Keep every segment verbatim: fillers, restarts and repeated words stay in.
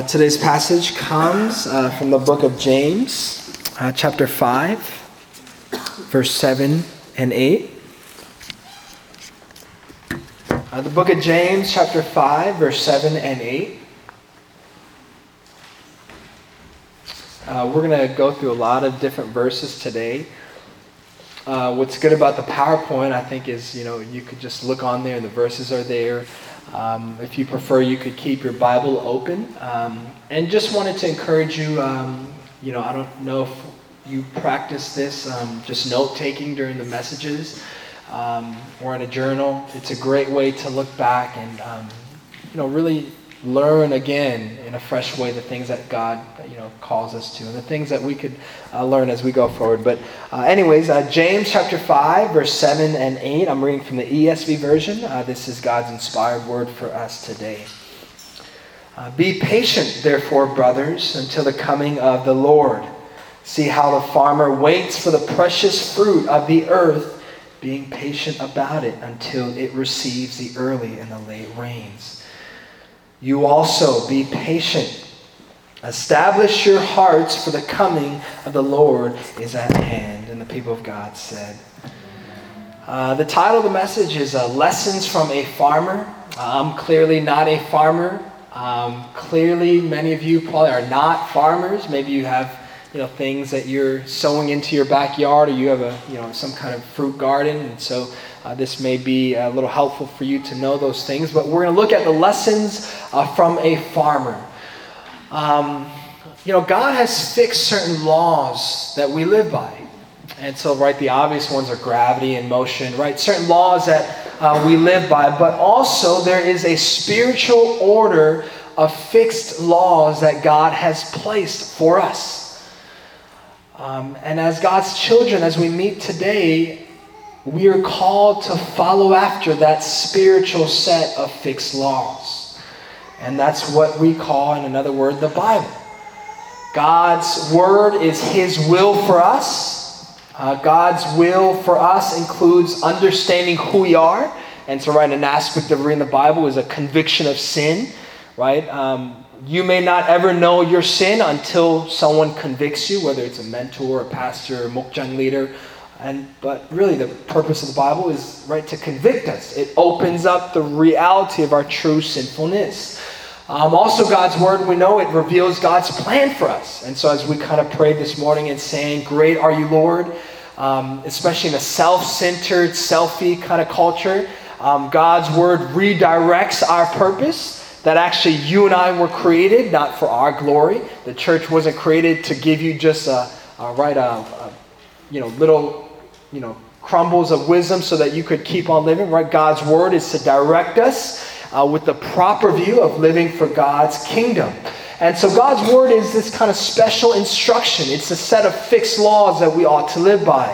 Today's passage comes uh, from the book of James, uh, chapter five, verse seven and eight. Uh, the book of James, chapter five, verse seven and eight. Uh, we're going to go through a lot of different verses today. Uh, what's good about the PowerPoint, I think, is, you know, you could just look on there and the verses are there. Um, if you prefer, you could keep your Bible open. Um, and just wanted to encourage you, um, you know, I don't know if you practice this, um, just note-taking during the messages um, or in a journal. It's a great way to look back and, um, you know, really learn again in a fresh way the things that God, you know, calls us to and the things that we could uh, learn as we go forward. But uh, anyways, uh, James chapter five, verse seven and eight. I'm reading from the E S V version. Uh, this is God's inspired word for us today. Uh, Be patient, therefore, brothers, until the coming of the Lord. See how the farmer waits for the precious fruit of the earth, being patient about it until it receives the early and the late rains. You also be patient. Establish your hearts, for the coming of the Lord is at hand. And the people of God said. Uh, the title of the message is uh, Lessons from a Farmer. I'm clearly not a farmer. Um, clearly, many of you probably are not farmers. Maybe you have, you know, things that you're sowing into your backyard, or you have a, you know, some kind of fruit garden, and so uh, this may be a little helpful for you to know those things. But we're going to look at the lessons uh, from a farmer. Um, you know, God has fixed certain laws that we live by, and so, right, the obvious ones are gravity and motion, right? Certain laws that uh, we live by, but also there is a spiritual order of fixed laws that God has placed for us. Um, and as God's children, as we meet today, we are called to follow after that spiritual set of fixed laws. And that's what we call, in another word, the Bible. God's word is His will for us. Uh, God's will for us includes understanding who we are. And so, right, an aspect of reading the Bible is a conviction of sin, right? Um, You may not ever know your sin until someone convicts you, whether it's a mentor, a pastor, a mokjan leader. And but really the purpose of the Bible is, right, to convict us. It opens up the reality of our true sinfulness. Um, also, God's word, we know it reveals God's plan for us. And so as we kind of prayed this morning and saying, "Great are you, Lord," um, especially in a self-centered, selfie kind of culture, um, God's word redirects our purpose. That actually you and I were created not for our glory. The church wasn't created to give you just a, a right, a, a, you know, little, you know, crumbles of wisdom so that you could keep on living. Right? God's word is to direct us uh, with the proper view of living for God's kingdom. And so God's word is this kind of special instruction. It's a set of fixed laws that we ought to live by.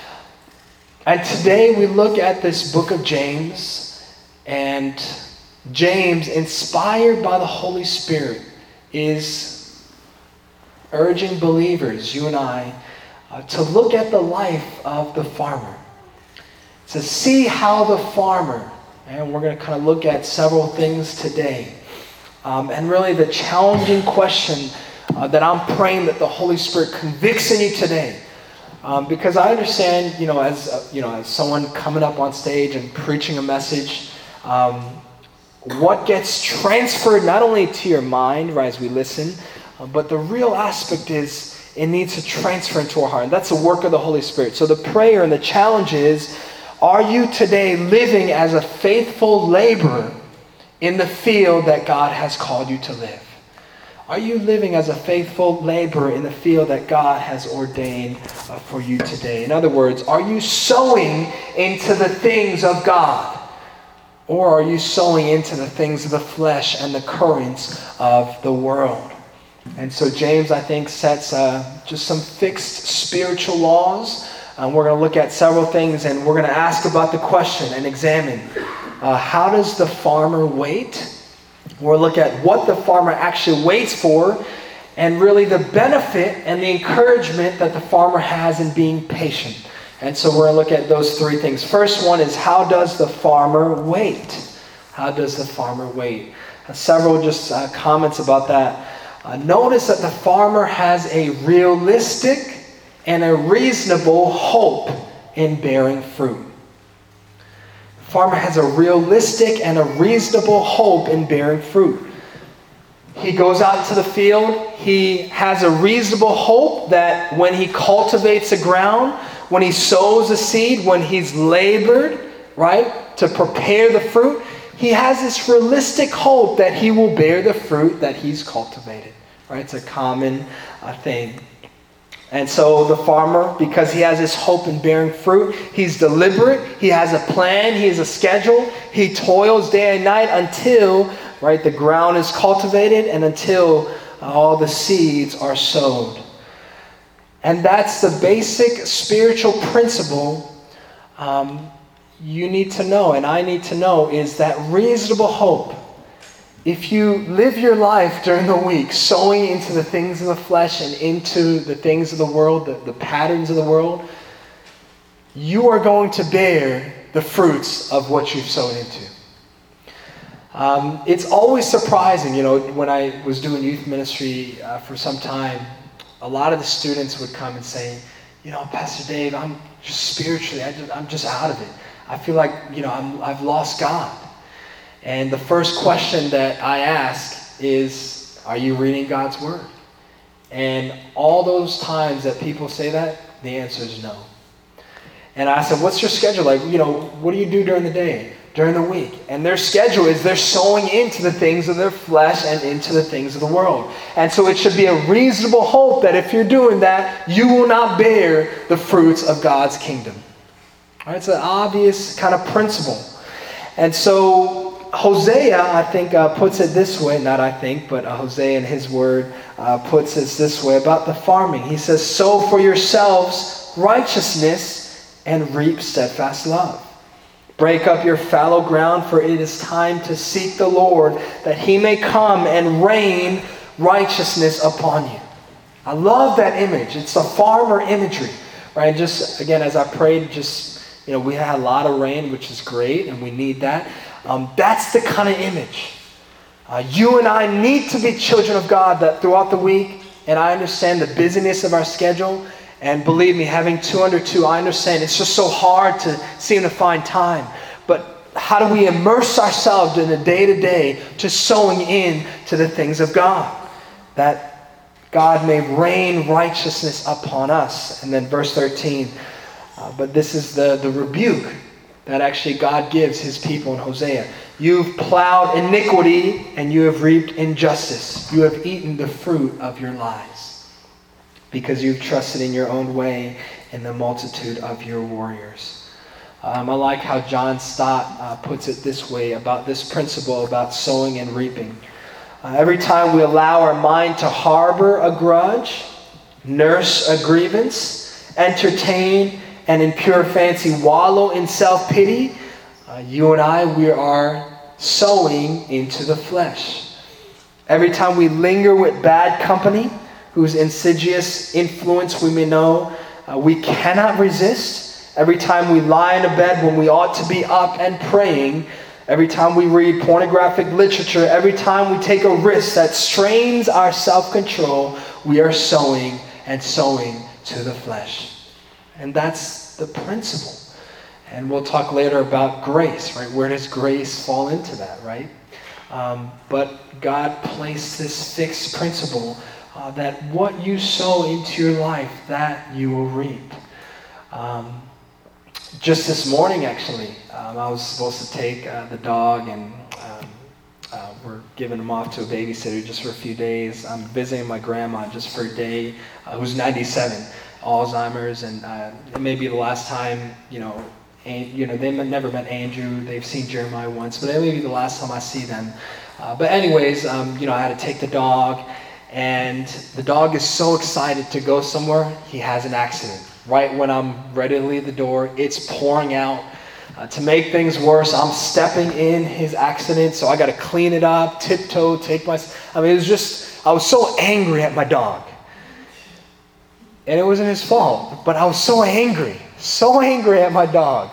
And today we look at this book of James, and James, inspired by the Holy Spirit, is urging believers, you and I, uh, to look at the life of the farmer. To see how the farmer, and we're going to kind of look at several things today. Um, and really the challenging question uh, that I'm praying that the Holy Spirit convicts in you today. Um, because I understand, you know, as uh, you know, as someone coming up on stage and preaching a message, um, what gets transferred not only to your mind, right, as we listen, uh, but the real aspect is it needs to transfer into our heart. And that's the work of the Holy Spirit. So the prayer and the challenge is, are you today living as a faithful laborer in the field that God has called you to live? Are you living as a faithful laborer in the field that God has ordained uh, for you today? In other words, are you sowing into the things of God? Or are you sowing into the things of the flesh and the currents of the world? And so James, I think, sets uh, just some fixed spiritual laws. Um, we're going to look at several things, and we're going to ask about the question and examine uh, how does the farmer wait? We'll look at what the farmer actually waits for, and really the benefit and the encouragement that the farmer has in being patient. And so we're going to look at those three things. First one is, how does the farmer wait? How does the farmer wait? Uh, several just uh, comments about that. Uh, notice that the farmer has a realistic and a reasonable hope in bearing fruit. The farmer has a realistic and a reasonable hope in bearing fruit. He goes out into the field. He has a reasonable hope that when he cultivates the ground, when he sows the seed, when he's labored, right, to prepare the fruit, he has this realistic hope that he will bear the fruit that he's cultivated. Right? It's a common uh, thing. And so the farmer, because he has this hope in bearing fruit, he's deliberate, he has a plan, he has a schedule, he toils day and night until, right, the ground is cultivated and until uh, all the seeds are sowed. And that's the basic spiritual principle um, you need to know, and I need to know, is that reasonable hope. If you live your life during the week sowing into the things of the flesh and into the things of the world, the, the patterns of the world, you are going to bear the fruits of what you've sown into. Um, it's always surprising, you know, when I was doing youth ministry uh, for some time, a lot of the students would come and say, you know, Pastor Dave, I'm just spiritually, I just, I'm just out of it. I feel like, you know, I'm, I've lost God. And the first question that I ask is, are you reading God's Word? And all those times that people say that, the answer is no. And I said, what's your schedule like? You know, what do you do during the day, during the week? And their schedule is they're sowing into the things of their flesh and into the things of the world. And so it should be a reasonable hope that if you're doing that, you will not bear the fruits of God's kingdom. All right, it's an obvious kind of principle. And so Hosea, I think, uh, puts it this way, not I think, but uh, Hosea in his word uh, puts it this way about the farming. He says, sow for yourselves righteousness and reap steadfast love. Break up your fallow ground, for it is time to seek the Lord, that he may come and rain righteousness upon you. I love that image. It's a farmer imagery, right? Just, again, as I prayed, just, you know, we had a lot of rain, which is great, and we need that. Um, that's the kind of image. Uh, you and I need to be children of God that throughout the week, and I understand the busyness of our schedule, and believe me, having two under two, I understand it's just so hard to seem to find time. But how do we immerse ourselves in the day-to-day to sowing in to the things of God? That God may rain righteousness upon us. And then verse thirteen, uh, but this is the, the rebuke that actually God gives his people in Hosea. You've plowed iniquity and you have reaped injustice. You have eaten the fruit of your lies because you've trusted in your own way and the multitude of your warriors. Um, I like how John Stott uh, puts it this way about this principle about sowing and reaping. Uh, every time we allow our mind to harbor a grudge, nurse a grievance, entertain and in pure fancy wallow in self-pity, uh, you and I, we are sowing into the flesh. Every time we linger with bad company, whose insidious influence we may know, uh, we cannot resist. Every time we lie in a bed when we ought to be up and praying, every time we read pornographic literature, every time we take a risk that strains our self-control, we are sowing and sowing to the flesh. And that's the principle. And we'll talk later about grace, right? Where does grace fall into that, right? Um, but God placed this fixed principle uh, that what you sow into your life, that you will reap. Um, just this morning, actually, um, I was supposed to take uh, the dog, and um, uh, we're giving him off to a babysitter just for a few days. I'm visiting my grandma just for a day, uh, who's ninety-seven. Alzheimer's, and uh, it may be the last time, you know, and, you know, they've never met Andrew, they've seen Jeremiah once, but it may be the last time I see them. Uh, but anyways, um, you know, I had to take the dog, and the dog is so excited to go somewhere, he has an accident. Right when I'm ready to leave the door, it's pouring out. Uh, to make things worse, I'm stepping in his accident, so I got to clean it up, tiptoe, take my, I mean, it was just, I was so angry at my dog. And it wasn't his fault, but I was so angry, so angry at my dog.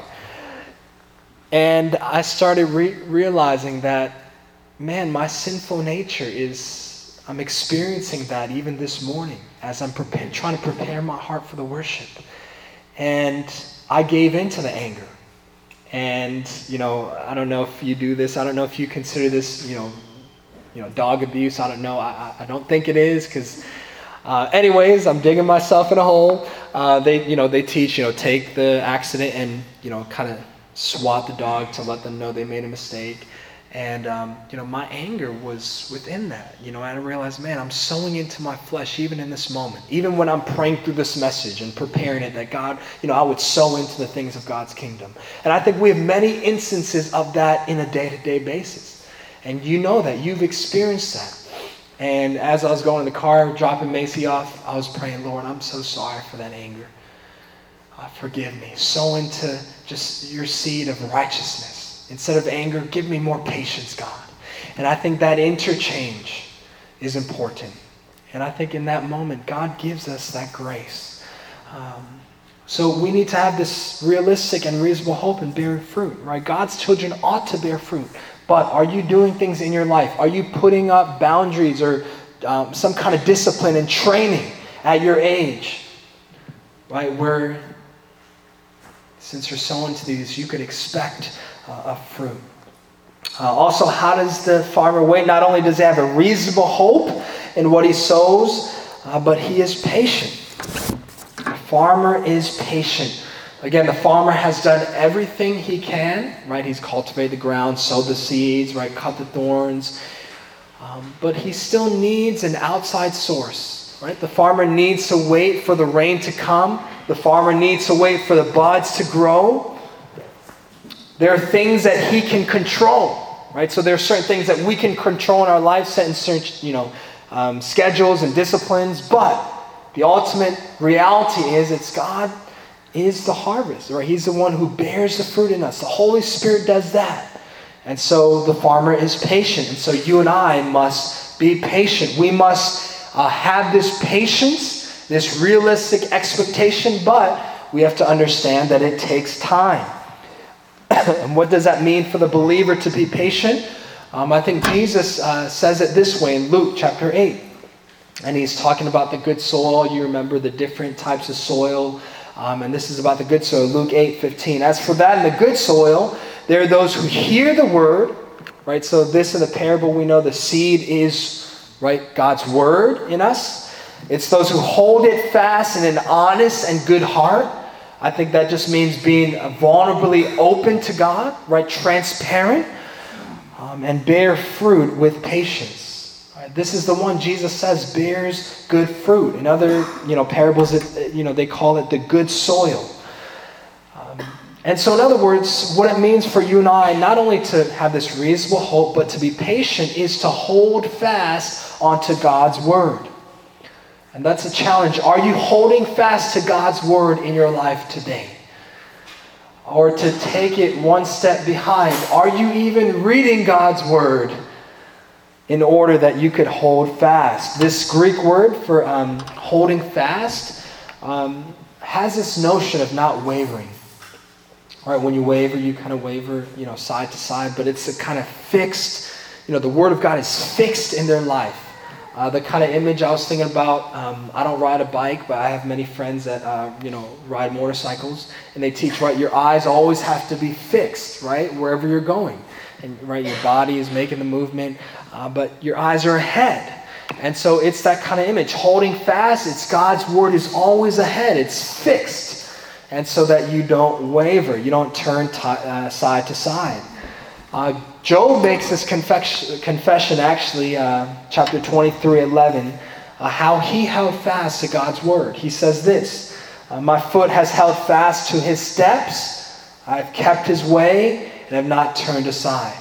And I started re- realizing that, man, my sinful nature is I'm experiencing that even this morning as I'm prepare, trying to prepare my heart for the worship. And I gave in to the anger. And, you know, I don't know if you do this. I don't know if you consider this, you know, you know, dog abuse. I don't know. I, I don't think it is because, uh, anyways, I'm digging myself in a hole. Uh, they, you know, they teach, you know, take the accident and, you know, kind of swat the dog to let them know they made a mistake. And, um, you know, my anger was within that. You know, I realized, man, I'm sowing into my flesh even in this moment. Even when I'm praying through this message and preparing it, that God, you know, I would sow into the things of God's kingdom. And I think we have many instances of that in a day-to-day basis. And you know that. You've experienced that. And as I was going in the car, dropping Macy off, I was praying, Lord, I'm so sorry for that anger. Uh, forgive me. Sow into just your seed of righteousness. Instead of anger, give me more patience, God. And I think that interchange is important. And I think in that moment, God gives us that grace. Um, so we need to have this realistic and reasonable hope in bearing fruit, right? God's children ought to bear fruit. But are you doing things in your life? Are you putting up boundaries or um, some kind of discipline and training at your age, right? Where, since you're sowing to these, you could expect Uh, of fruit. Uh, also, how does the farmer wait? Not only does he have a reasonable hope in what he sows, uh, but he is patient. The farmer is patient. Again, the farmer has done everything he can, right? He's cultivated the ground, sowed the seeds, right? Cut the thorns. Um, but he still needs an outside source, right? The farmer needs to wait for the rain to come. The farmer needs to wait for the buds to grow. There are things that he can control, right? So there are certain things that we can control in our life, set in certain, you know, um, schedules and disciplines. But the ultimate reality is it's God is the harvest, right? He's the one who bears the fruit in us. The Holy Spirit does that. And so the farmer is patient. And so you and I must be patient. We must uh, have this patience, this realistic expectation, but we have to understand that it takes time. And what does that mean for the believer to be patient? Um, I think Jesus uh, says it this way in Luke chapter eight. And he's talking about the good soil. You remember the different types of soil. Um, and this is about the good soil, Luke eight fifteen. As for that in the good soil, there are those who hear the word. Right? So this in the parable, we know the seed is, right, God's word in us. It's those who hold it fast in an honest and good heart. I think that just means being vulnerably open to God, right? Transparent, um, and bear fruit with patience. Right? This is the one Jesus says bears good fruit. In other, you know, parables, it, you know, they call it the good soil. Um, and so, in other words, what it means for you and I, not only to have this reasonable hope, but to be patient, is to hold fast onto God's word. And that's a challenge. Are you holding fast to God's word in your life today? Or to take it one step behind, are you even reading God's word in order that you could hold fast? This Greek word for um, holding fast um, has this notion of not wavering. All right, when you waver, you kind of waver, you know, side to side, but it's a kind of fixed, you know, the word of God is fixed in their life. Uh, the kind of image I was thinking about, um, I don't ride a bike, but I have many friends that, uh, you know, ride motorcycles. And they teach, right, your eyes always have to be fixed, right, wherever you're going. And, right, your body is making the movement, uh, but your eyes are ahead. And so it's that kind of image. Holding fast, it's God's word is always ahead. It's fixed. And so that you don't waver. You don't turn t- uh, side to side. Uh, Job makes this confession, confession actually, uh, chapter twenty-three, eleven, uh, how he held fast to God's word. He says this, uh, my foot has held fast to his steps. I've kept his way and have not turned aside.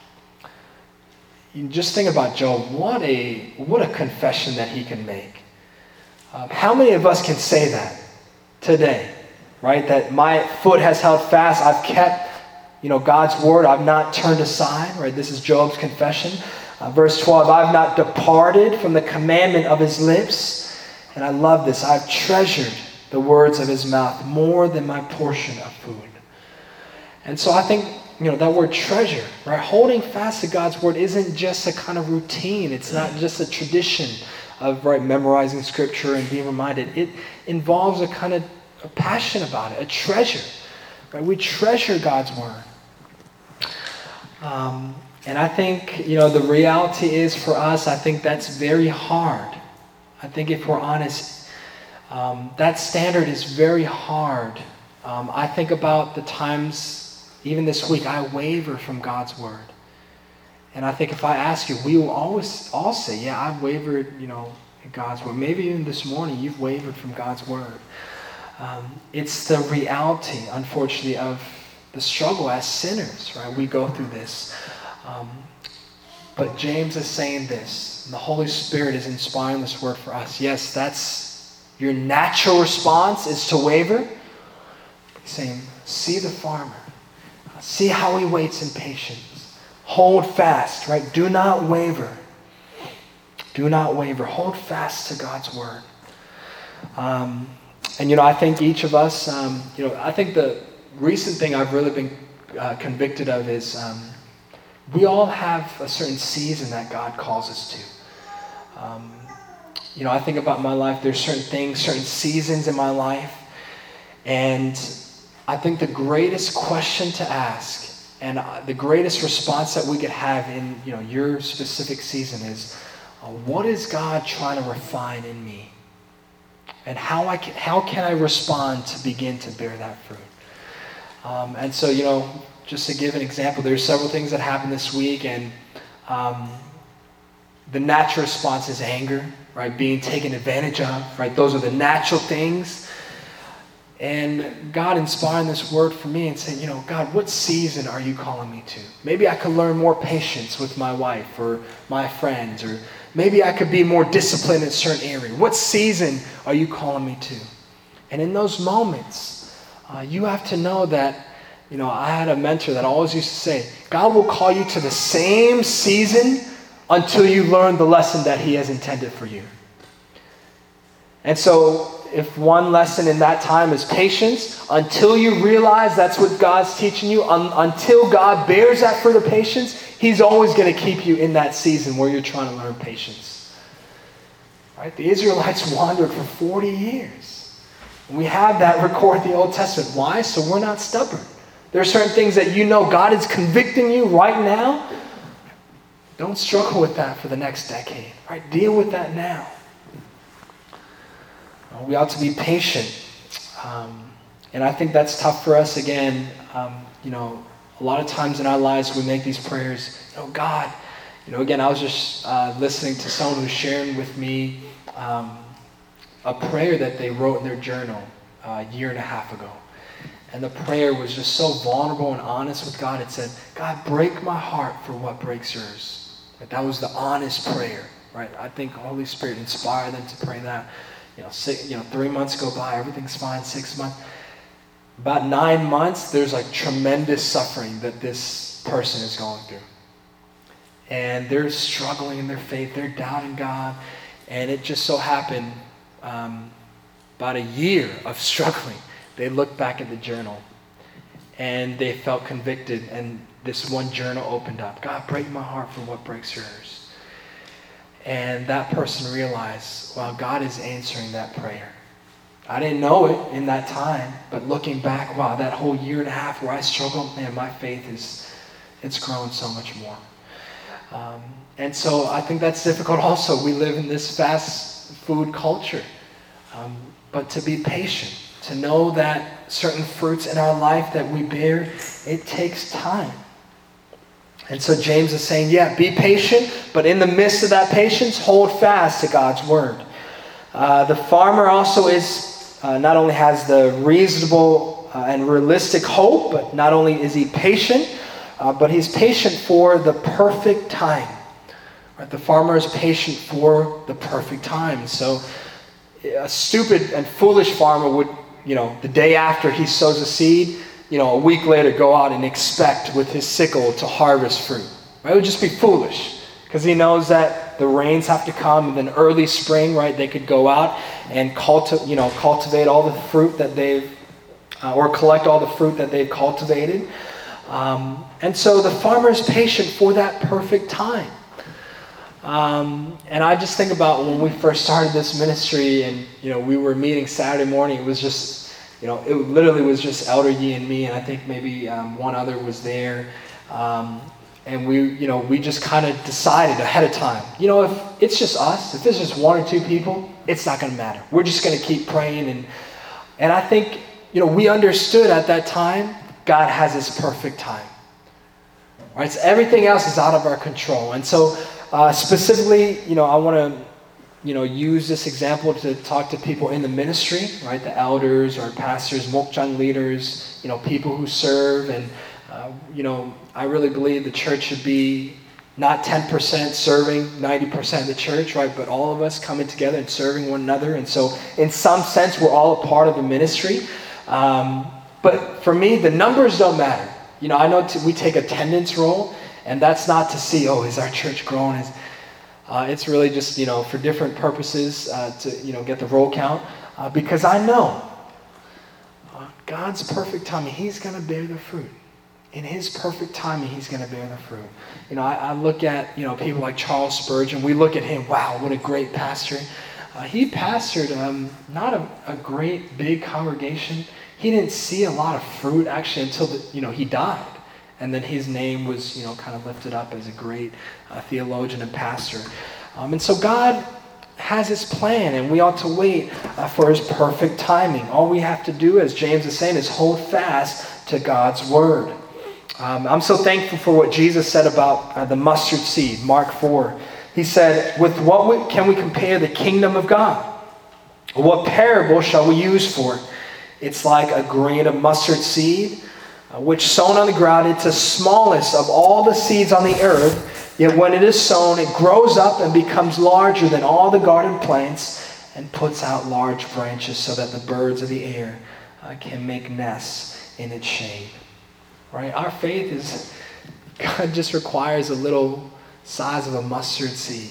You just think about Job. What a, what a confession that he can make. Um, how many of us can say that today? Right? That my foot has held fast. I've kept You know, God's word, I've not turned aside, right? This is Job's confession. Uh, verse twelve, I've not departed from the commandment of his lips. And I love this. I've treasured the words of his mouth more than my portion of food. And so I think you know, that word treasure, right? Holding fast to God's word isn't just a kind of routine. It's not just a tradition of, right, memorizing scripture and being reminded. It involves a kind of a passion about it, a treasure, right? We treasure God's word. Um, and I think, you know, the reality is for us, I think that's very hard. I think if we're honest, um, that standard is very hard. Um, I think about the times, even this week, I waver from God's word. And I think if I ask you, we will always all say, yeah, I've wavered, you know, in God's word. Maybe even this morning you've wavered from God's word. Um, it's the reality, unfortunately, of the struggle as sinners, right? We go through this. Um, but James is saying this. And the Holy Spirit is inspiring this word for us. Yes, that's your natural response is to waver. He's saying, see the farmer. See how he waits in patience. Hold fast, right? Do not waver. Do not waver. Hold fast to God's word. Um, and, you know, I think each of us, um, you know, I think the recent thing I've really been uh, convicted of is um, we all have a certain season that God calls us to. Um, you know, I think about my life. There's certain things, certain seasons in my life. And I think the greatest question to ask and the greatest response that we could have in, you know, your specific season is, uh, what is God trying to refine in me? And how I can, how can I respond to begin to bear that fruit? Um, and so, you know, just to give an example, there's several things that happened this week, and um, the natural response is anger, right? Being taken advantage of, right? Those are the natural things. And God inspired this word for me and said, you know, God, what season are you calling me to? Maybe I could learn more patience with my wife or my friends, or maybe I could be more disciplined in a certain area. What season are you calling me to? And in those moments, uh, you have to know that, you know, I had a mentor that always used to say, God will call you to the same season until you learn the lesson that he has intended for you. And so, if one lesson in that time is patience, until you realize that's what God's teaching you, un- until God bears that fruit of patience, he's always going to keep you in that season where you're trying to learn patience. Right? The Israelites wandered for forty years. We have that recorded in the Old Testament. Why? So we're not stubborn. There are certain things that you know God is convicting you right now. Don't struggle with that for the next decade. Right? Deal with that now. We ought to be patient. Um, and I think that's tough for us. Again, um, you know, a lot of times in our lives we make these prayers, you know, God, you know, again, I was just uh, listening to someone who's sharing with me um, a prayer that they wrote in their journal uh, a year and a half ago. And the prayer was just so vulnerable and honest with God. It said, God, break my heart for what breaks yours. Like, that was the honest prayer, right? I think the Holy Spirit inspired them to pray that. You know, six, you know, three months go by, everything's fine. Six months, about nine months, there's like tremendous suffering that this person is going through, and they're struggling in their faith. They're doubting God, and it just so happened, um, about a year of struggling, they looked back at the journal, and they felt convicted. And this one journal opened up. God, break my heart for what breaks yours. And that person realized, well, God is answering that prayer. I didn't know it in that time, but looking back, wow, that whole year and a half where I struggled, man, my faith is, it's grown so much more. Um, and so I think that's difficult also. We live in this fast food culture. Um, but to be patient, to know that certain fruits in our life that we bear, it takes time. And so James is saying, yeah, be patient, but in the midst of that patience, hold fast to God's word. Uh, the farmer also is, uh, not only has the reasonable uh, and realistic hope, but not only is he patient, uh, but he's patient for the perfect time. Right? The farmer is patient for the perfect time. So a stupid and foolish farmer would, you know, the day after he sows a seed, you know, a week later go out and expect with his sickle to harvest fruit. Right? It would just be foolish, because he knows that the rains have to come, and then early spring, right, they could go out and culti- you know, cultivate all the fruit that they've, uh, or collect all the fruit that they've cultivated. Um, and so the farmer is patient for that perfect time. Um, and I just think about when we first started this ministry and, you know, we were meeting Saturday morning, it was just, you know, it literally was just Elder Yee and me, and I think maybe um, one other was there. Um, and we, you know, we just kind of decided ahead of time, you know, if it's just us, if it's just one or two people, it's not going to matter. We're just going to keep praying. And, and I think, you know, we understood at that time, God has his perfect time. Right? So everything else is out of our control. And so uh, specifically, you know, I want to, you know, use this example to talk to people in the ministry, right? The elders or pastors, mokjang leaders, you know, people who serve. And, uh, you know, I really believe the church should be not ten percent serving ninety percent of the church, right? But all of us coming together and serving one another. And so in some sense, we're all a part of the ministry. Um, but for me, the numbers don't matter. You know, I know t- we take attendance roll, and that's not to see, oh, is our church growing? Is, uh, it's really just, you know, for different purposes uh, to, you know, get the roll count. Uh, because I know uh, God's perfect timing, he's going to bear the fruit. In his perfect timing, he's going to bear the fruit. You know, I, I look at, you know, people like Charles Spurgeon. We look at him, wow, what a great pastor. Uh, he pastored um, not a, a great big congregation. He didn't see a lot of fruit actually until the, you know, he died. And then his name was, you know, kind of lifted up as a great uh, theologian and pastor. Um, and so God has his plan, and we ought to wait uh, for his perfect timing. All we have to do, as James is saying, is hold fast to God's word. Um, I'm so thankful for what Jesus said about uh, the mustard seed, Mark four. He said, with what we, can we compare the kingdom of God? What parable shall we use for it? It's like a grain of mustard seed, uh, which sown on the ground, it's the smallest of all the seeds on the earth. Yet when it is sown, it grows up and becomes larger than all the garden plants and puts out large branches so that the birds of the air uh, can make nests in its shade. Right? Our faith is, God just requires a little size of a mustard seed.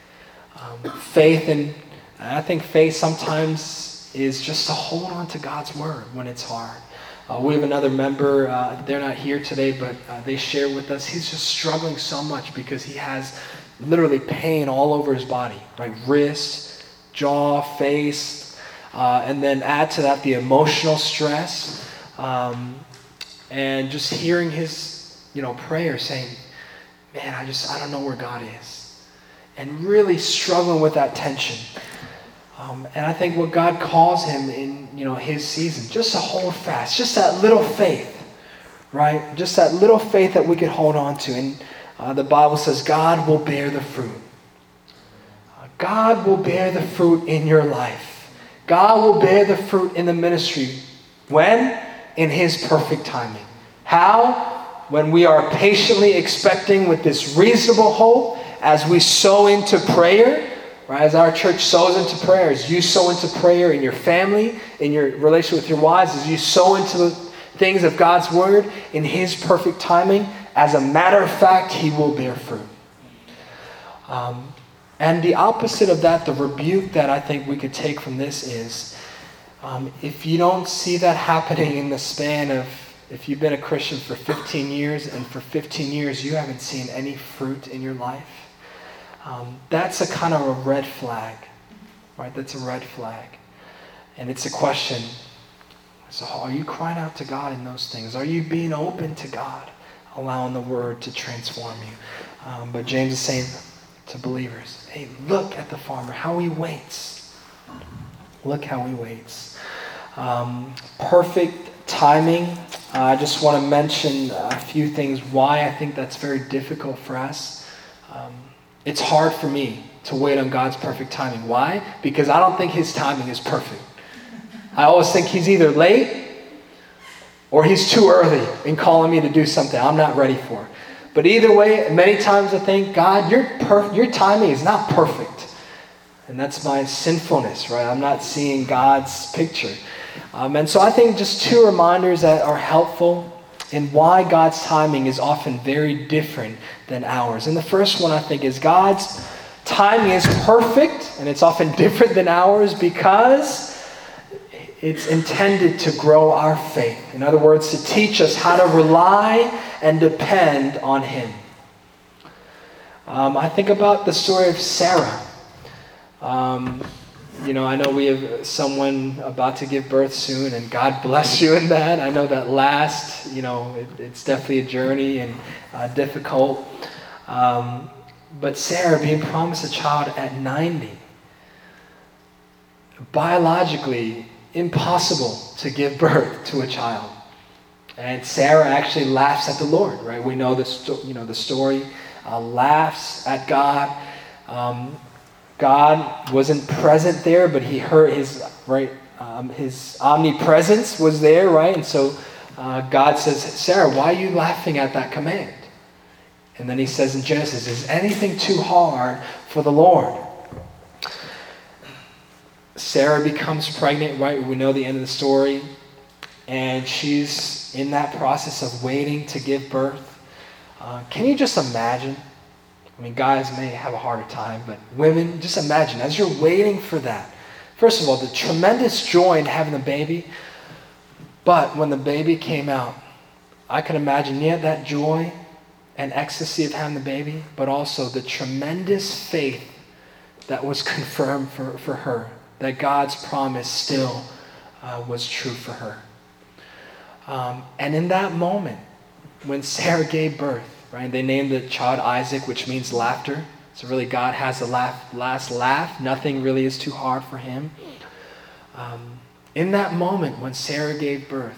Um, faith, and I think faith sometimes is just to hold on to God's word when it's hard. Uh, we have another member, uh, they're not here today, but uh, they share with us, he's just struggling so much because he has literally pain all over his body, right? Wrist, jaw, face, uh, and then add to that the emotional stress. Um, And just hearing his, you know, prayer saying, man, I just, I don't know where God is. And really struggling with that tension. Um, and I think what God calls him in, you know, his season, just to hold fast, just that little faith, right? Just that little faith that we could hold on to. And uh, the Bible says God will bear the fruit. Uh, God will bear the fruit in your life. God will bear the fruit in the ministry. When? In his perfect timing. How? When we are patiently expecting with this reasonable hope as we sow into prayer, right? As our church sows into prayer, as you sow into prayer in your family, in your relationship with your wives, as you sow into the things of God's word in his perfect timing, as a matter of fact, he will bear fruit. Um, and the opposite of that, the rebuke that I think we could take from this is, Um, if you don't see that happening in the span of, if you've been a Christian for fifteen years and for fifteen years you haven't seen any fruit in your life, um, that's a kind of a red flag, right? That's a red flag. And it's a question, so are you crying out to God in those things? Are you being open to God, allowing the word to transform you? Um, but James is saying to believers, hey, look at the farmer, how he waits. Look how he waits. Um, perfect timing. Uh, I just want to mention a few things why I think that's very difficult for us. Um, it's hard for me to wait on God's perfect timing. Why? Because I don't think his timing is perfect. I always think he's either late or he's too early in calling me to do something I'm not ready for. But either way, many times I think, God, your per- your timing is not perfect. And that's my sinfulness, right? I'm not seeing God's picture. Um, and so I think just two reminders that are helpful in why God's timing is often very different than ours. And the first one I think is God's timing is perfect, and it's often different than ours because it's intended to grow our faith. In other words, to teach us how to rely and depend on Him. Um, I think about the story of Sarah. Um, you know, I know we have someone about to give birth soon, and God bless you in that. I know that last, you know, it, it's definitely a journey and uh, difficult. Um, but Sarah being promised a child at ninety, biologically impossible to give birth to a child. And Sarah actually laughs at the Lord, right? We know the, sto- you know, the story. Uh, laughs at God. Um, God wasn't present there, but He heard His right. Um, his omnipresence was there, right? And so uh, God says, "Sarah, why are you laughing at that command?" And then He says in Genesis, "Is anything too hard for the Lord?" Sarah becomes pregnant, right? We know the end of the story, and she's in that process of waiting to give birth. Uh, can you just imagine? I mean, guys may have a harder time, but women, just imagine, as you're waiting for that. First of all, the tremendous joy in having the baby, but when the baby came out, I can imagine, yeah, that joy and ecstasy of having the baby, but also the tremendous faith that was confirmed for, for her, that God's promise still uh, was true for her. Um, and in that moment, when Sarah gave birth, right, they named the child Isaac, which means laughter. So really God has the laugh, last laugh. Nothing really is too hard for Him. Um, in that moment when Sarah gave birth,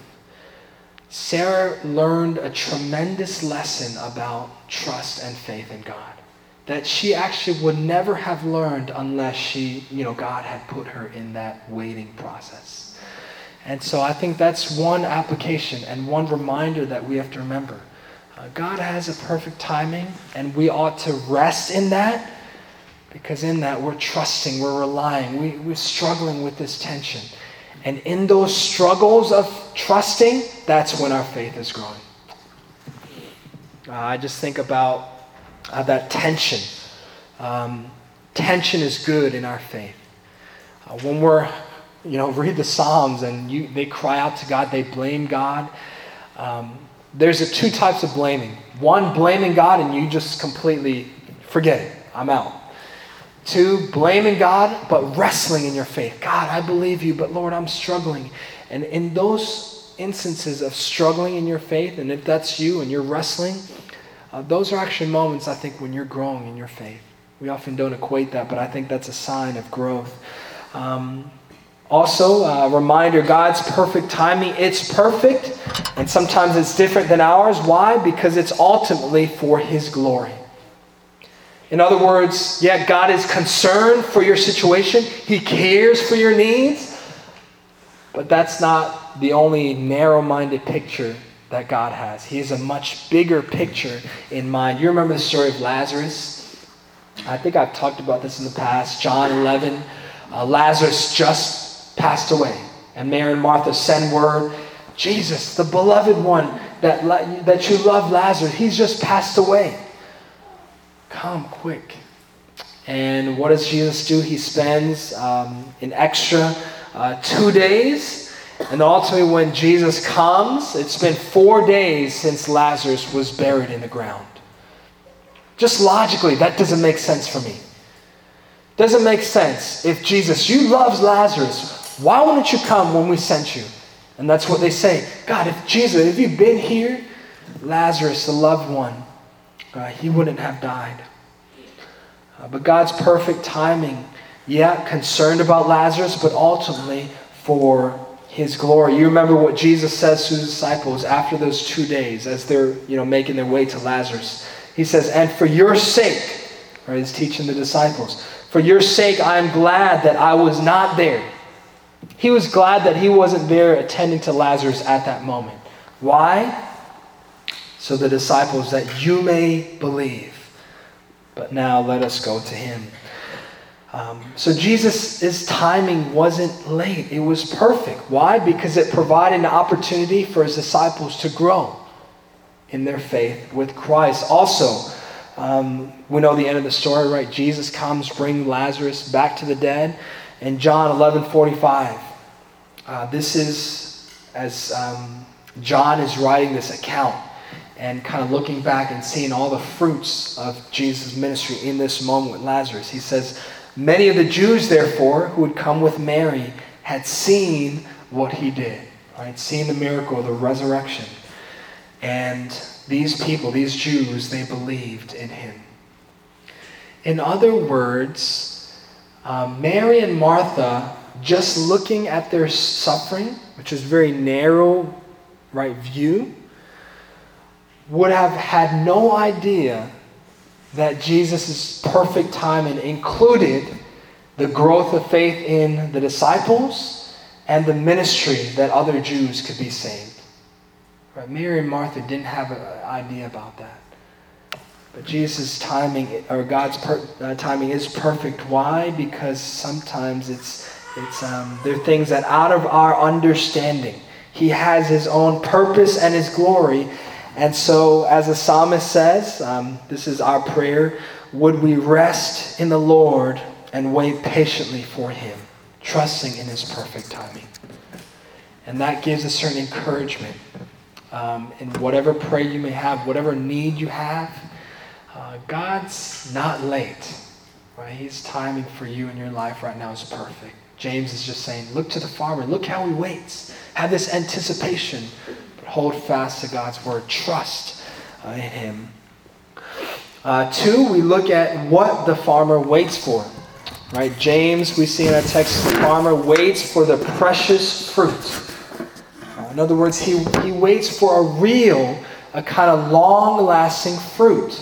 Sarah learned a tremendous lesson about trust and faith in God that she actually would never have learned unless she, you know, God had put her in that waiting process. And so I think that's one application and one reminder that we have to remember. Uh, God has a perfect timing, and we ought to rest in that, because in that we're trusting, we're relying, we, we're struggling with this tension. And in those struggles of trusting, that's when our faith is growing. Uh, I just think about uh, that tension. Um, tension is good in our faith. Uh, when we're You know, read the Psalms and you, they cry out to God, they blame God. Um, there's a two types of blaming. One, blaming God and you just completely forget it. I'm out. Two, blaming God but wrestling in your faith. God, I believe you, but Lord, I'm struggling. And in those instances of struggling in your faith, and if that's you and you're wrestling, uh, those are actually moments, I think, when you're growing in your faith. We often don't equate that, but I think that's a sign of growth. Um, Also, a reminder, God's perfect timing, it's perfect, and sometimes it's different than ours. Why? Because it's ultimately for His glory. In other words, yeah, God is concerned for your situation. He cares for your needs, but that's not the only narrow-minded picture that God has. He has a much bigger picture in mind. You remember the story of Lazarus? I think I've talked about this in the past. John eleven, uh, Lazarus just passed away. And Mary and Martha send word, Jesus, the beloved one that, that you love, Lazarus, he's just passed away. Come quick. And what does Jesus do? He spends um, an extra uh, two days. And ultimately when Jesus comes, it's been four days since Lazarus was buried in the ground. Just logically, that doesn't make sense for me. Doesn't make sense. If Jesus, you love Lazarus, why wouldn't you come when we sent you? And that's what they say. God, if Jesus, if you've been here, Lazarus, the loved one, uh, he wouldn't have died. Uh, but God's perfect timing, yeah, concerned about Lazarus, but ultimately for His glory. You remember what Jesus says to His disciples after those two days as they're, you know, making their way to Lazarus. He says, and for your sake, right, He's teaching the disciples, for your sake I am glad that I was not there. He was glad that He wasn't there attending to Lazarus at that moment. Why? So the disciples, that you may believe. But now let us go to Him. Um, so Jesus' timing wasn't late. It was perfect. Why? Because it provided an opportunity for His disciples to grow in their faith with Christ. Also, um, we know the end of the story, right? Jesus comes, bring Lazarus back to the dead. In John eleven forty-five, Uh, this is, as um, John is writing this account and kind of looking back and seeing all the fruits of Jesus' ministry in this moment with Lazarus. He says, many of the Jews, therefore, who had come with Mary had seen what he did, right? Seen the miracle of the resurrection. And these people, these Jews, they believed in him. In other words, uh, Mary and Martha, just looking at their suffering, which is very narrow, right, view, would have had no idea that Jesus' perfect timing included the growth of faith in the disciples and the ministry that other Jews could be saved. Right? Mary and Martha didn't have an idea about that. But Jesus' timing, or God's per, uh, timing is perfect. Why? Because sometimes it's it's um, there are things that out of our understanding. He has his own purpose and his glory. And so, as the psalmist says, um, this is our prayer, would we rest in the Lord and wait patiently for him, trusting in his perfect timing. And that gives a certain encouragement um, in whatever prayer you may have, whatever need you have. Uh, God's not late, right? His timing for you in your life right now is perfect. James is just saying, look to the farmer. Look how he waits. Have this anticipation. But hold fast to God's word. Trust uh, in him. Uh, two, we look at what the farmer waits for. Right? James, we see in our text, the farmer waits for the precious fruit. Uh, in other words, he, he waits for a real, a kind of long-lasting fruit.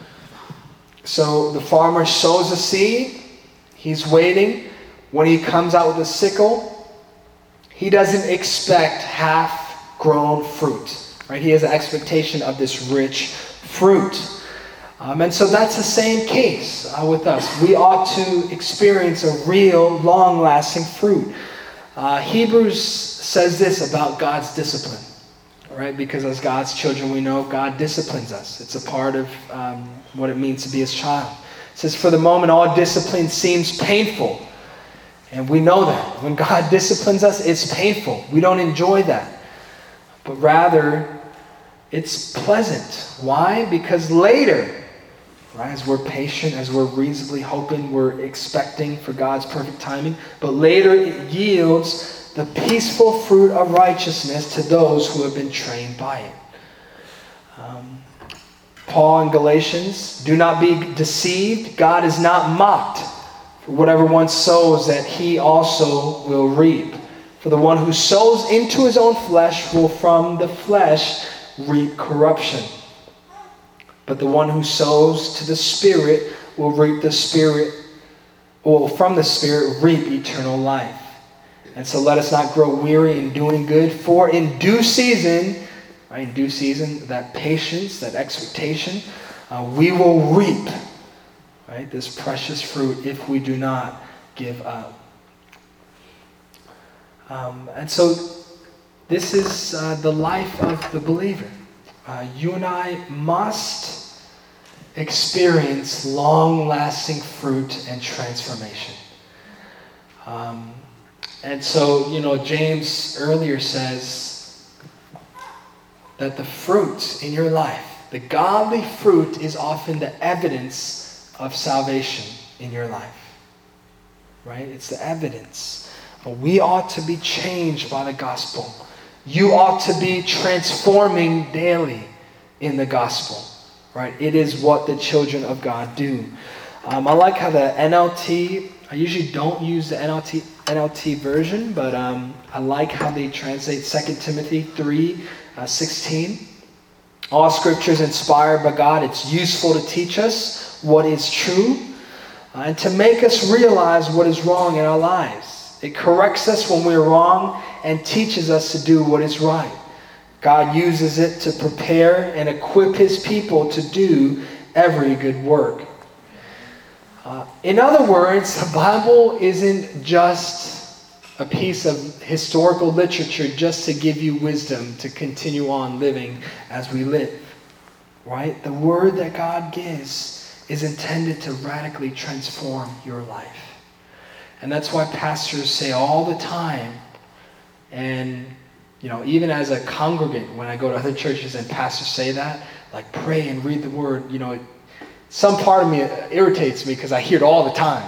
So the farmer sows a seed. He's waiting. When he comes out with a sickle, he doesn't expect half-grown fruit. Right? He has an expectation of this rich fruit. Um, and so that's the same case uh, with us. We ought to experience a real, long-lasting fruit. Uh, Hebrews says this about God's discipline. Right? Because as God's children, we know God disciplines us. It's a part of um, what it means to be his child. It says, for the moment, all discipline seems painful. And we know that. When God disciplines us, it's painful. We don't enjoy that. But rather, it's pleasant. Why? Because later, right, as we're patient, as we're reasonably hoping, we're expecting for God's perfect timing, but later it yields the peaceful fruit of righteousness to those who have been trained by it. Um, Paul in Galatians, do not be deceived. God is not mocked. For whatever one sows, that he also will reap. For the one who sows into his own flesh will from the flesh reap corruption. But the one who sows to the Spirit will reap the Spirit, or from the Spirit reap eternal life. And so let us not grow weary in doing good, for in due season, right, in due season, that patience, that expectation, uh, we will reap, right, this precious fruit if we do not give up. Um, and so this is uh, the life of the believer. Uh, you and I must experience long-lasting fruit and transformation. Um, and so, you know, James earlier says that the fruit in your life, the godly fruit, is often the evidence of salvation in your life. Right? It's the evidence. We ought to be changed by the gospel. You ought to be transforming daily in the gospel. Right? It is what the children of God do. Um, I like how the N L T, I usually don't use the N L T, N L T version, but um, I like how they translate Second Timothy three sixteen. All scripture is inspired by God. It's useful to teach us what is true uh, and to make us realize what is wrong in our lives. It corrects us when we're wrong and teaches us to do what is right. God uses it to prepare and equip his people to do every good work. Uh, in other words, the Bible isn't just a piece of historical literature just to give you wisdom to continue on living as we live. Right? The word that God gives is intended to radically transform your life. And that's why pastors say all the time, And, you know, even as a congregant, when I go to other churches and pastors say that, like pray and read the word, you know, it, some part of me irritates me because I hear it all the time.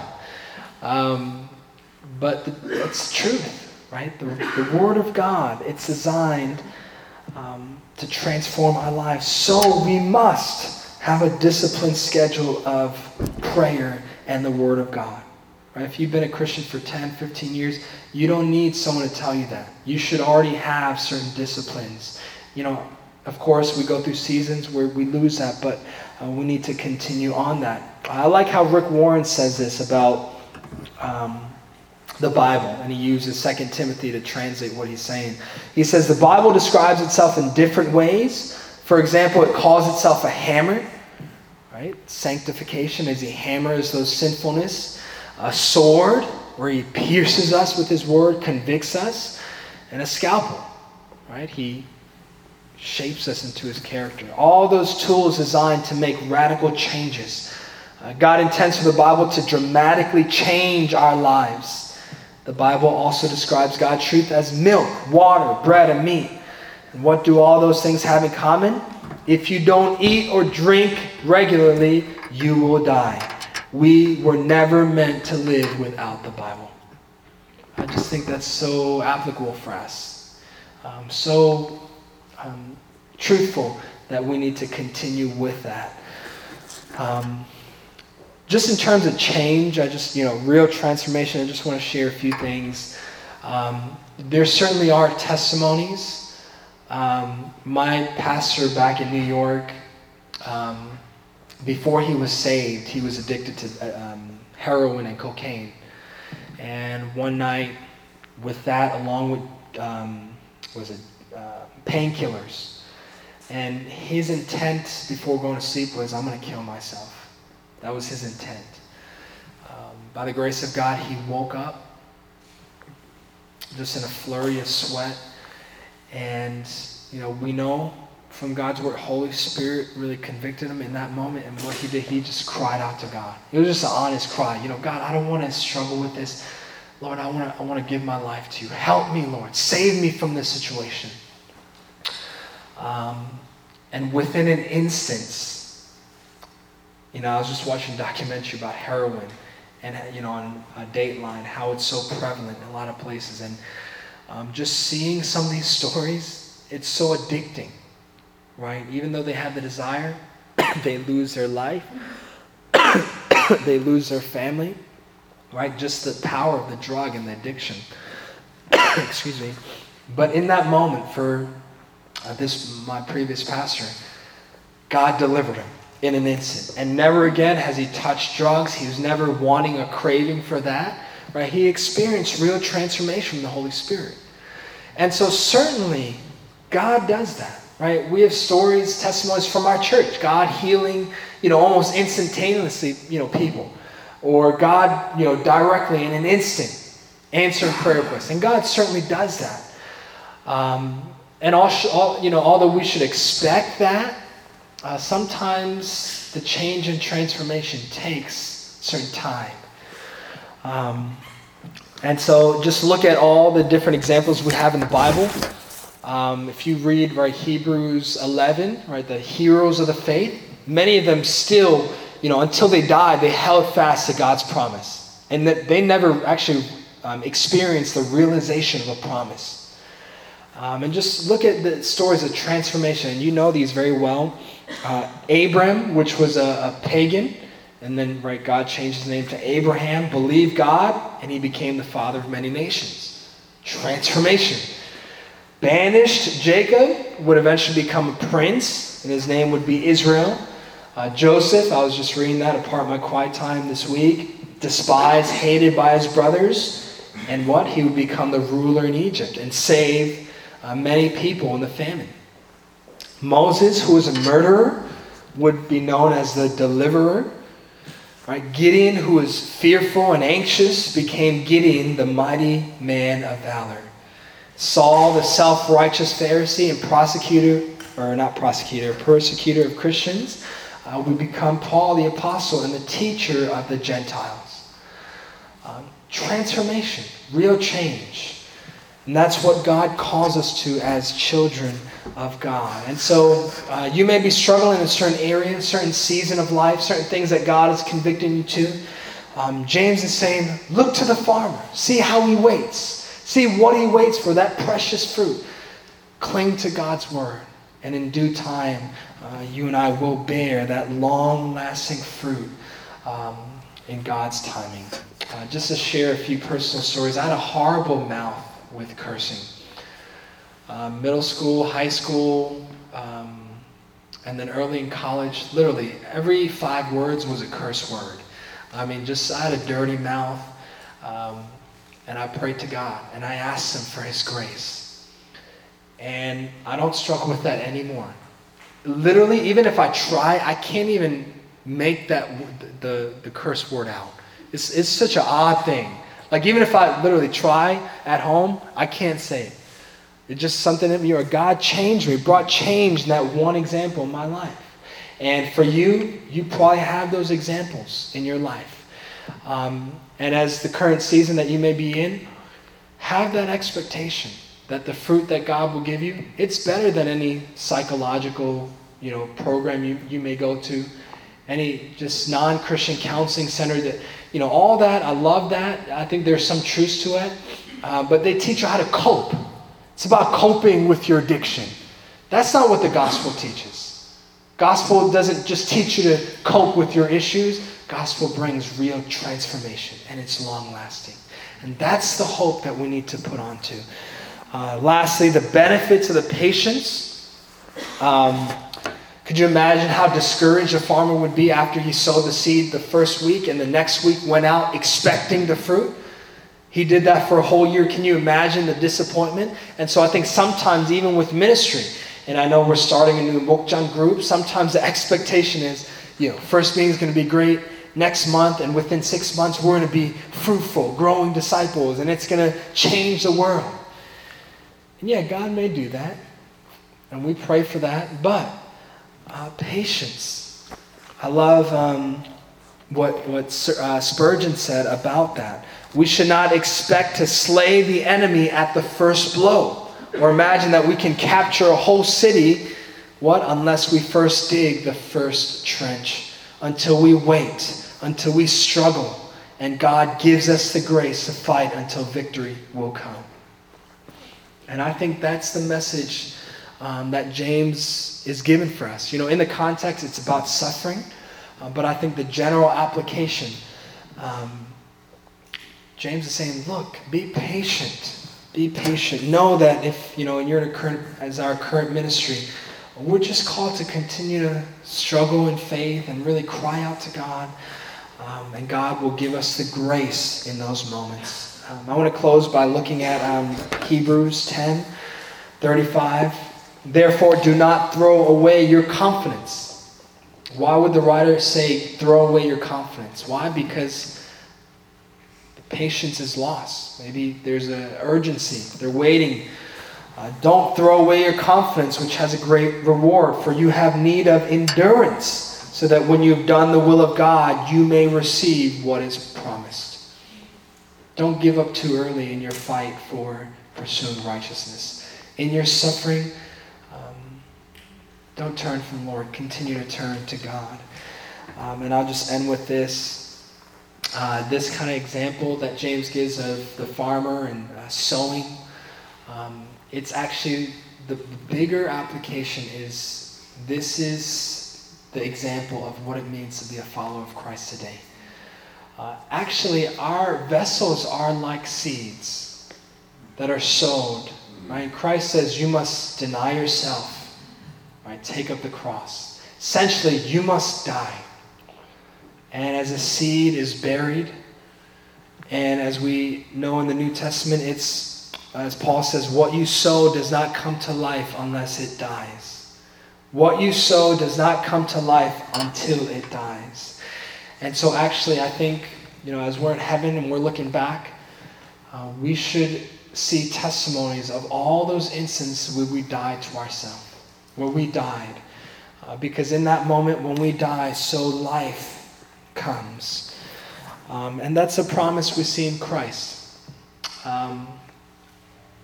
Um, but the, it's truth, right? The, the word of God, it's designed um, to transform our lives. So we must have a disciplined schedule of prayer and the word of God. Right? If you've been a Christian for ten, fifteen years, you don't need someone to tell you that. You should already have certain disciplines. You know, of course, we go through seasons where we lose that, but uh, we need to continue on that. I like how Rick Warren says this about um, the Bible, and he uses Second Timothy to translate what he's saying. He says, the Bible describes itself in different ways. For example, it calls itself a hammer, right? Sanctification as he hammers those sinfulness. A sword, where he pierces us with his word, convicts us. And a scalpel, right? He shapes us into his character. All those tools designed to make radical changes. Uh, God intends for the Bible to dramatically change our lives. The Bible also describes God's truth as milk, water, bread, and meat. And what do all those things have in common? If you don't eat or drink regularly, you will die. We were never meant to live without the Bible. I just think that's so applicable for us. Um, so um, truthful that we need to continue with that. Um, just in terms of change, I just, you know, real transformation, I just want to share a few things. Um, there certainly are testimonies. Um, my pastor back in New York, um, before he was saved, he was addicted to um, heroin and cocaine. And one night, with that, along with, um, was it uh, painkillers, and his intent before going to sleep was, I'm going to kill myself. That was his intent. Um, by the grace of God, he woke up just in a flurry of sweat. And, you know, we know from God's word, Holy Spirit really convicted him in that moment. And what he did, he just cried out to God. It was just an honest cry. You know, God, I don't want to struggle with this. Lord, I want to I want to give my life to you. Help me, Lord. Save me from this situation. Um, and within an instant, you know, I was just watching a documentary about heroin and, you know, on a Dateline, how it's so prevalent in a lot of places. And um, just seeing some of these stories, it's so addicting. Right? Even though they have the desire, they lose their life. They lose their family. Right? Just the power of the drug and the addiction. Excuse me. But in that moment, for uh, this, my previous pastor, God delivered him in an instant. And never again has he touched drugs. He was never wanting a craving for that. Right? He experienced real transformation from the Holy Spirit. And so certainly, God does that. Right? We have stories, testimonies from our church. God healing, you know, almost instantaneously, you know, people. Or God, you know, directly in an instant answering prayer requests. And God certainly does that. Um, and all, all, you know, although we should expect that, uh, sometimes the change and transformation takes certain time. Um, and so just look at all the different examples we have in the Bible. Um, if you read right Hebrews eleven, right, the heroes of the faith, many of them still, you know, until they died, they held fast to God's promise, and that they never actually um, experienced the realization of a promise. Um, and just look at the stories of transformation, and you know these very well. Uh, Abram, which was a, a pagan, and then right, God changed his name to Abraham, believed God, and he became the father of many nations. Transformation. Banished Jacob would eventually become a prince, and his name would be Israel. Uh, Joseph, I was just reading that, a part of my quiet time this week, despised, hated by his brothers, and what? He would become the ruler in Egypt and save uh, many people in the famine. Moses, who was a murderer, would be known as the deliverer. Right? Gideon, who was fearful and anxious, became Gideon, the mighty man of valor. Saul, the self-righteous Pharisee and prosecutor, or not prosecutor, persecutor of Christians, uh, would become Paul the apostle and the teacher of the Gentiles. Um, transformation, real change. And that's what God calls us to as children of God. And so uh, you may be struggling in a certain area, a certain season of life, certain things that God is convicting you to. Um, James is saying, look to the farmer. See how he waits. See what he waits for, that precious fruit. Cling to God's word. And in due time, uh, you and I will bear that long-lasting fruit um, in God's timing. Uh, just to share a few personal stories. I had a horrible mouth with cursing. Uh, middle school, high school, um, and then early in college, literally every five words was a curse word. I mean, just I had a dirty mouth, um, and I prayed to God, and I asked Him for His grace. And I don't struggle with that anymore. Literally, even if I try, I can't even make that the the curse word out. It's it's such an odd thing. Like, even if I literally try at home, I can't say it. It's just something in me, or God changed me, brought change in that one example in my life. And for you, you probably have those examples in your life. Um, and as the current season that you may be in, have that expectation that the fruit that God will give you, it's better than any psychological, you know, program you, you may go to. Any just non-Christian counseling center, that, you know, all that, I love that. I think there's some truth to it. Uh, but they teach you how to cope. It's about coping with your addiction. That's not what the gospel teaches. Gospel doesn't just teach you to cope with your issues. Gospel brings real transformation, and it's long-lasting. And that's the hope that we need to put on to. Uh, lastly, the benefits of the patience. Um, Could you imagine how discouraged a farmer would be after he sowed the seed the first week and the next week went out expecting the fruit? He did that for a whole year. Can you imagine the disappointment? And so I think sometimes even with ministry, and I know we're starting a new Mokjan group, sometimes the expectation is, you know, first meeting is going to be great. Next month and within six months, we're going to be fruitful, growing disciples, and it's going to change the world. And yeah, God may do that. And we pray for that. But Uh, patience. I love um, what what uh, Spurgeon said about that. We should not expect to slay the enemy at the first blow, or imagine that we can capture a whole city. What? Unless we first dig the first trench. Until we wait, until we struggle, and God gives us the grace to fight until victory will come. And I think that's the message Um, that James is given for us. You know, in the context, it's about suffering, uh, but I think the general application, um, James is saying, look, be patient. Be patient. Know that if, you know, and you're in a current, as our current ministry, we're just called to continue to struggle in faith and really cry out to God, um, and God will give us the grace in those moments. Um, I want to close by looking at um, Hebrews ten thirty-five. Therefore, do not throw away your confidence. Why would the writer say, throw away your confidence? Why? Because the patience is lost. Maybe there's an urgency. They're waiting. Uh, don't throw away your confidence, which has a great reward, for you have need of endurance, so that when you've done the will of God, you may receive what is promised. Don't give up too early in your fight for pursuing righteousness. In your suffering, don't turn from the Lord. Continue to turn to God. Um, and I'll just end with this. Uh, this kind of example that James gives of the farmer and uh, sowing. Um, it's actually, the bigger application is, this is the example of what it means to be a follower of Christ today. Uh, actually, our vessels are like seeds that are sowed. Right? Christ says you must deny yourself. Right, take up the cross. Essentially, you must die. And as a seed is buried, and as we know in the New Testament, it's, as Paul says, what you sow does not come to life unless it dies. What you sow does not come to life until it dies. And so actually, I think, you know, as we're in heaven and we're looking back, uh, we should see testimonies of all those instances where we died to ourselves. Where we died. Uh, because in that moment when we die, so life comes. Um, and that's a promise we see in Christ. Um,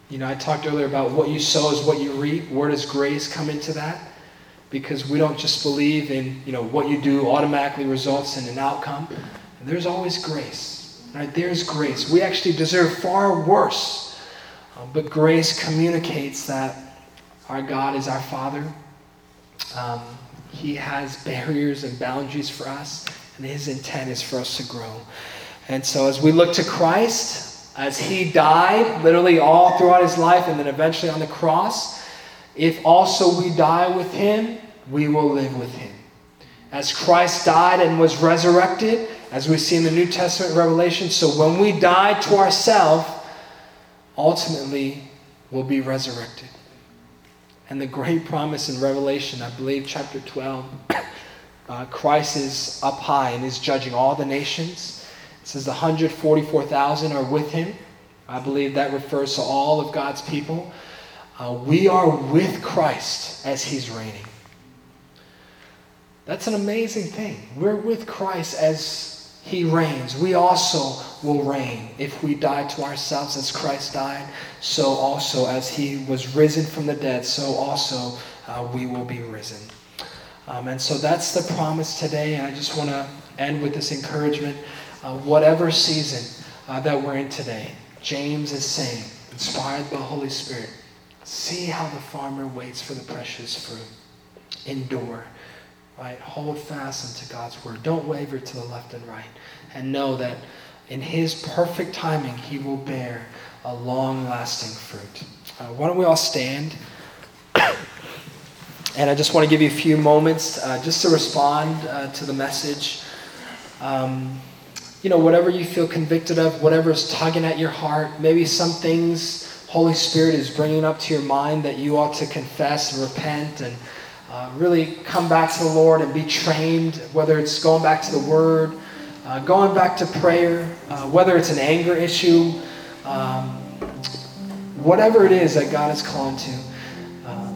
You know, I talked earlier about what you sow is what you reap. Where does grace come into that? Because we don't just believe in, you know, what you do automatically results in an outcome. There's always grace. Right? There's grace. We actually deserve far worse. Uh, but grace communicates that our God is our Father. Um, he has barriers and boundaries for us. And his intent is for us to grow. And so as we look to Christ, as he died literally all throughout his life and then eventually on the cross, if also we die with him, we will live with him. As Christ died and was resurrected, as we see in the New Testament Revelation, so when we die to ourselves, ultimately we'll be resurrected. And the great promise in Revelation, I believe chapter twelve, uh, Christ is up high and is judging all the nations. It says one hundred forty-four thousand are with him. I believe that refers to all of God's people. Uh, we are with Christ as he's reigning. That's an amazing thing. We're with Christ as he reigns. We also will reign. If we die to ourselves as Christ died, so also as he was risen from the dead, so also uh, we will be risen. Um, and so that's the promise today. And I just want to end with this encouragement. Uh, whatever season uh, that we're in today, James is saying, inspired by the Holy Spirit, see how the farmer waits for the precious fruit. Endure. Right? Hold fast unto God's word. Don't waver to the left and right. And know that in his perfect timing, he will bear a long-lasting fruit. Uh, why don't we all stand? And I just want to give you a few moments uh, just to respond uh, to the message. Um, you know, whatever you feel convicted of, whatever is tugging at your heart, maybe some things Holy Spirit is bringing up to your mind that you ought to confess and repent and Uh, really come back to the Lord and be trained, whether it's going back to the Word, uh, going back to prayer, uh, whether it's an anger issue, um, whatever it is that God is calling to. Um,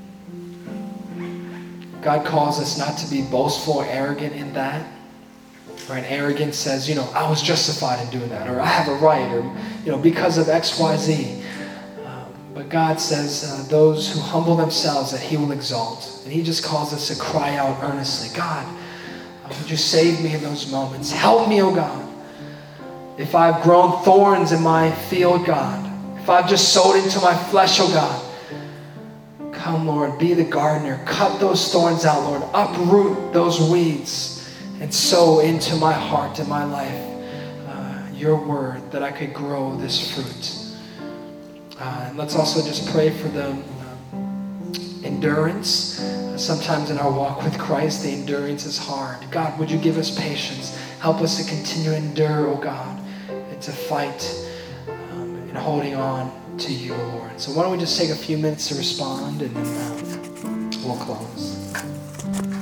God calls us not to be boastful or arrogant in that. Right? Arrogance says, you know, I was justified in doing that, or I have a right, or, you know, because of X, Y, Z. But God says uh, those who humble themselves that he will exalt. And he just calls us to cry out earnestly, God, uh, would you save me in those moments? Help me, oh God. If I've grown thorns in my field, God. If I've just sowed into my flesh, oh God. Come, Lord, be the gardener. Cut those thorns out, Lord. Uproot those weeds and sow into my heart and my life uh, your word that I could grow this fruit. Uh, and let's also just pray for the um, endurance. Uh, sometimes in our walk with Christ, the endurance is hard. God, would you give us patience? Help us to continue to endure, oh God, and to fight um, and holding on to you, oh Lord. So why don't we just take a few minutes to respond, and then uh, we'll close.